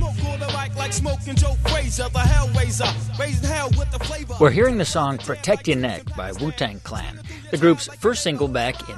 We're hearing the song Protect Your Neck by Wu-Tang Clan, the group's first single back in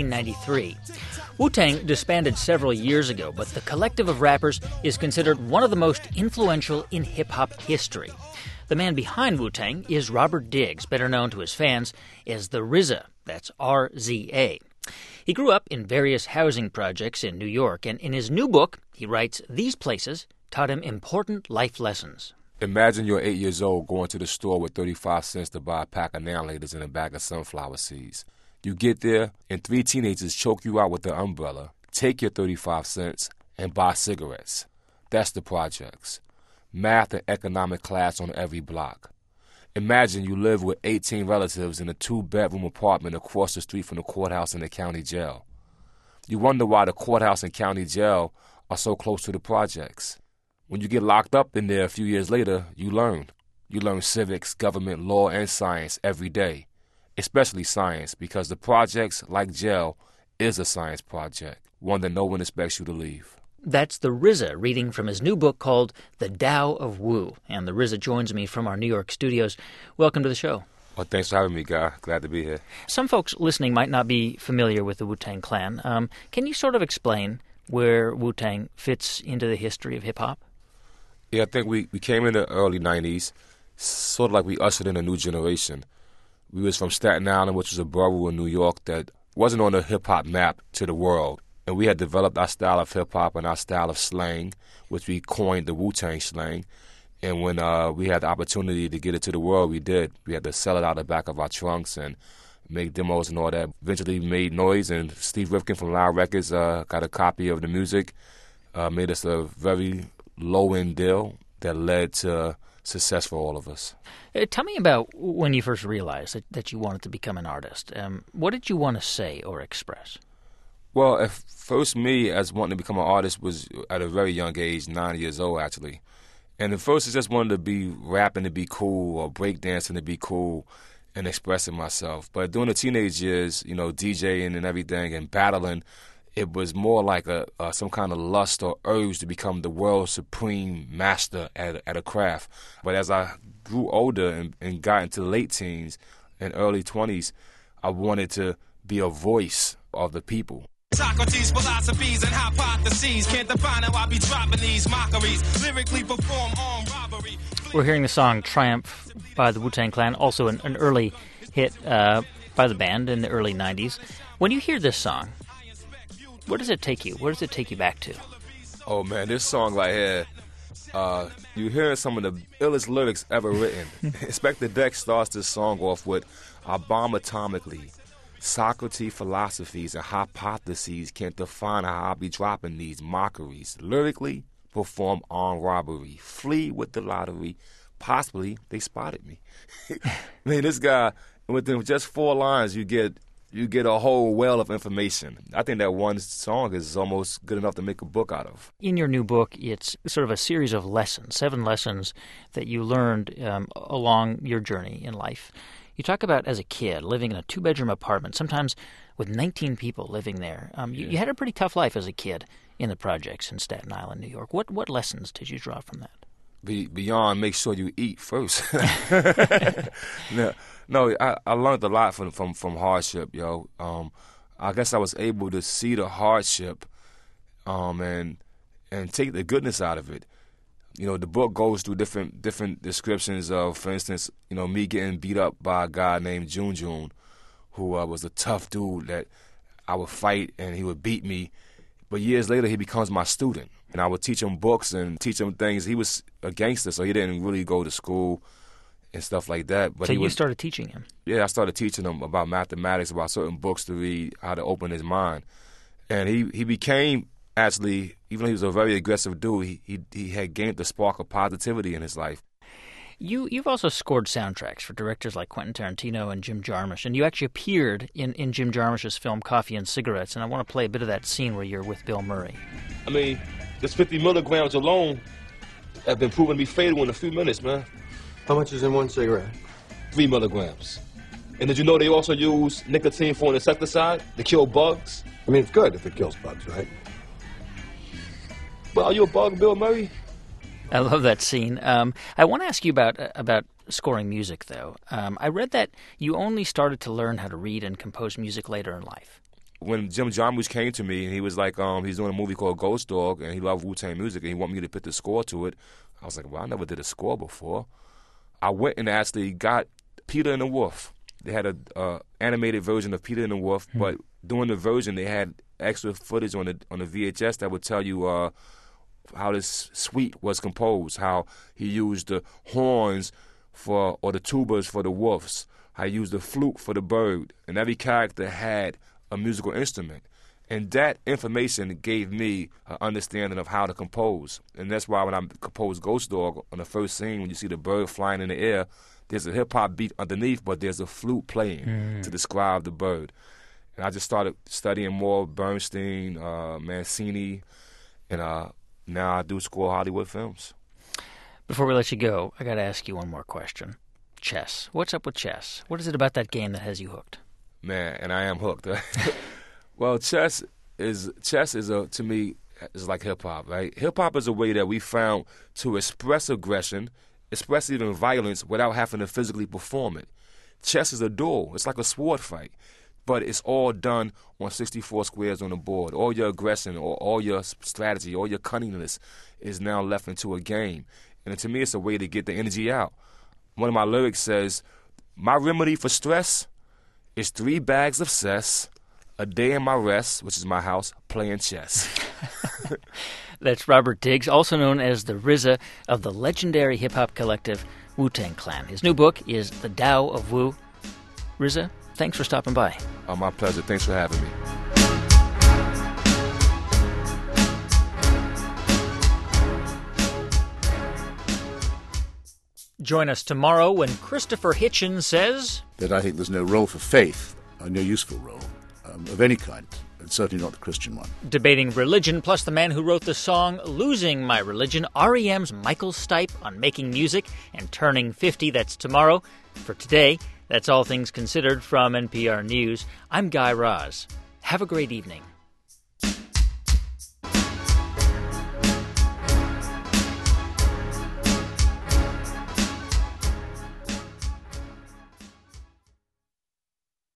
1993. Wu-Tang disbanded several years ago, but the collective of rappers is considered one of the most influential in hip-hop history. The man behind Wu-Tang is Robert Diggs, better known to his fans as the RZA, that's R-Z-A. He grew up in various housing projects in New York, and in his new book, he writes these places taught him important life lessons. Imagine you're 8 years old going to the store with 35 cents to buy a pack of Now-Laters and a bag of sunflower seeds. You get there, and 3 teenagers choke you out with their umbrella, take your 35 cents, and buy cigarettes. That's the projects. Math and economic class on every block. Imagine you live with 18 relatives in a 2-bedroom apartment across the street from the courthouse and the county jail. You wonder why the courthouse and county jail are so close to the projects. When you get locked up in there a few years later, you learn. You learn civics, government, law, and science every day, especially science, because the projects, like jail, is a science project, one that no one expects you to leave. That's the RZA reading from his new book called The Tao of Wu. And the RZA joins me from our New York studios. Welcome to the show. Well, thanks for having me, Guy. Glad to be here. Some folks listening might not be familiar with the Wu-Tang Clan. Can you sort of explain where Wu-Tang fits into the history of hip-hop? Yeah, I think we came in the early 90s, sort of like we ushered in a new generation. We was from Staten Island, which was a borough in New York that wasn't on the hip-hop map to the world. And we had developed our style of hip-hop and our style of slang, which we coined the Wu-Tang slang. And when we had the opportunity to get it to the world, we did. We had to sell it out the back of our trunks and make demos and all that. Eventually made noise, and Steve Rifkin from Loud Records got a copy of the music, made us a very low-end deal that led to success for all of us. Tell me about when you first realized that you wanted to become an artist. What did you want to say or express? Well, at first me, as wanting to become an artist, was at a very young age, 9 years old actually. And at first I just wanted to be rapping to be cool or breakdancing to be cool and expressing myself. But during the teenage years, you know, DJing and everything and battling, it was more like some kind of lust or urge to become the world's supreme master at a craft. But as I grew older and got into late teens and early 20s, I wanted to be a voice of the people. Socrates' philosophies and hypotheses can't define how I be dropping these mockeries. Lyrically perform armed robbery. We're hearing the song Triumph by the Wu-Tang Clan, also an early hit by the band in the early 90s. When you hear this song, where does it take you? Where does it take you back to? Oh, man, this song right here, you hear some of the illest lyrics ever written. Inspector Deck starts this song off with, "I bomb atomically. Socrates' philosophies and hypotheses can't define how I be dropping these mockeries. Lyrically, perform armed robbery. Flee with the lottery. Possibly, they spotted me." Man, this guy, within just 4 lines, you get a whole well of information. I think that one song is almost good enough to make a book out of. In your new book, it's sort of a series of lessons, 7 lessons that you learned along your journey in life. You talk about, as a kid, living in a 2-bedroom apartment, sometimes with 19 people living there. You had a pretty tough life as a kid in the projects in Staten Island, New York. What lessons did you draw from that? Beyond, make sure you eat first. No, I learned a lot from hardship, yo. I guess I was able to see the hardship and take the goodness out of it. You know, the book goes through different descriptions of, for instance, you know, me getting beat up by a guy named June, who was a tough dude that I would fight and he would beat me. But years later, he becomes my student. And I would teach him books and teach him things. He was a gangster, so he didn't really go to school and stuff like that. But so you started teaching him? Yeah, I started teaching him about mathematics, about certain books to read, how to open his mind. And he became, actually, even though he was a very aggressive dude, he had gained the spark of positivity in his life. You've also scored soundtracks for directors like Quentin Tarantino and Jim Jarmusch, and you actually appeared in Jim Jarmusch's film Coffee and Cigarettes, and I want to play a bit of that scene where you're with Bill Murray. I mean, this 50 milligrams alone have been proven to be fatal in a few minutes, man. How much is in one cigarette? 3 milligrams. And did you know they also use nicotine for an insecticide to kill bugs? I mean, it's good if it kills bugs, right? But are you a bug, Bill Murray? I love that scene. I want to ask you about scoring music, though. I read that you only started to learn how to read and compose music later in life. When Jim Jarmusch came to me and he was like, he's doing a movie called Ghost Dog, and he loved Wu-Tang music, and he wanted me to put the score to it. I was like, well, I never did a score before. I went and actually got Peter and the Wolf. They had a animated version of Peter and the Wolf, but during the version they had extra footage on the VHS that would tell you how this suite was composed, how he used the horns or the tubas for the wolves, how he used the flute for the bird, and every character had a musical instrument. And that information gave me an understanding of how to compose. And that's why when I composed Ghost Dog, on the first scene, when you see the bird flying in the air, there's a hip-hop beat underneath, but there's a flute playing to describe the bird. And I just started studying more Bernstein, Mancini, and now I do score Hollywood films. Before we let you go, I got to ask you one more question. Chess. What's up with chess? What is it about that game that has you hooked? Man, and I am hooked. Well, chess is to me, is like hip-hop, right? Hip-hop is a way that we found to express aggression, express even violence without having to physically perform it. Chess is a duel. It's like a sword fight. But it's all done on 64 squares on the board. All your aggression or all your strategy, all your cunningness is now left into a game. And to me, it's a way to get the energy out. One of my lyrics says, my remedy for stress is 3 bags of cess, a day in my rest, which is my house, playing chess. That's Robert Diggs, also known as the RZA of the legendary hip-hop collective Wu-Tang Clan. His new book is The Tao of Wu. RZA, thanks for stopping by. Oh, my pleasure. Thanks for having me. Join us tomorrow when Christopher Hitchens says that I think there's no role for faith, no useful role of any kind, and certainly not the Christian one. Debating religion, plus the man who wrote the song Losing My Religion, R.E.M's Michael Stipe on making music and turning 50. That's tomorrow. For today, that's All Things Considered from NPR News. I'm Guy Raz. Have a great evening.